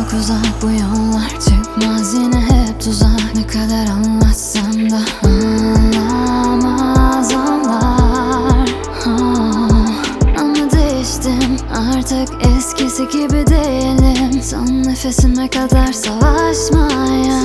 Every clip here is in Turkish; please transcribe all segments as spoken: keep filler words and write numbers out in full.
Çok uzak bu yollar, çıkmaz yine hep tuzak. Ne kadar anlatsam da anlamaz onlar. Oh, ama değiştim, artık eskisi gibi değilim. Son nefesime kadar savaşmaya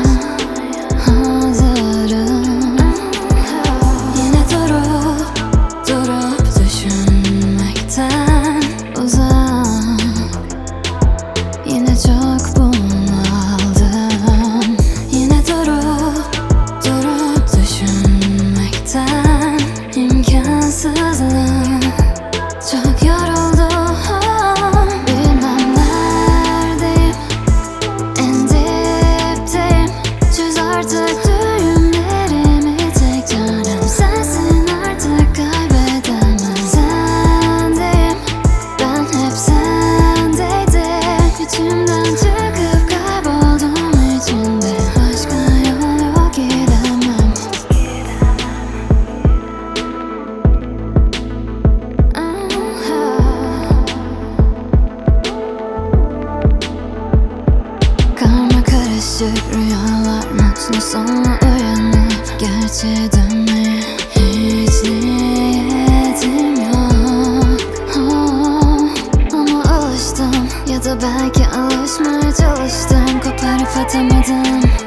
hazırım. Yine durup durup düşünmekten uzak, yine çok bunaldım. Yine durup durup düşünmekten imkansızlık. Çok yoruldum, bilmem neredeyim, en dipteyim. Çöz artık düğümlerimi, tek çarem sensin, artık kaybedemem. Sendeyim, ben hep sendeydim. İçimden çıkıp kayboldum içinde. Başka yol yok, gidemem. Karma karışık rüyalar, mutlu sonla uyanıp gerçeğe dönmeye hiç niyetim yok. Oh, ama alıştım, ya da belki alışmaya çalıştım. Koparıp atamadım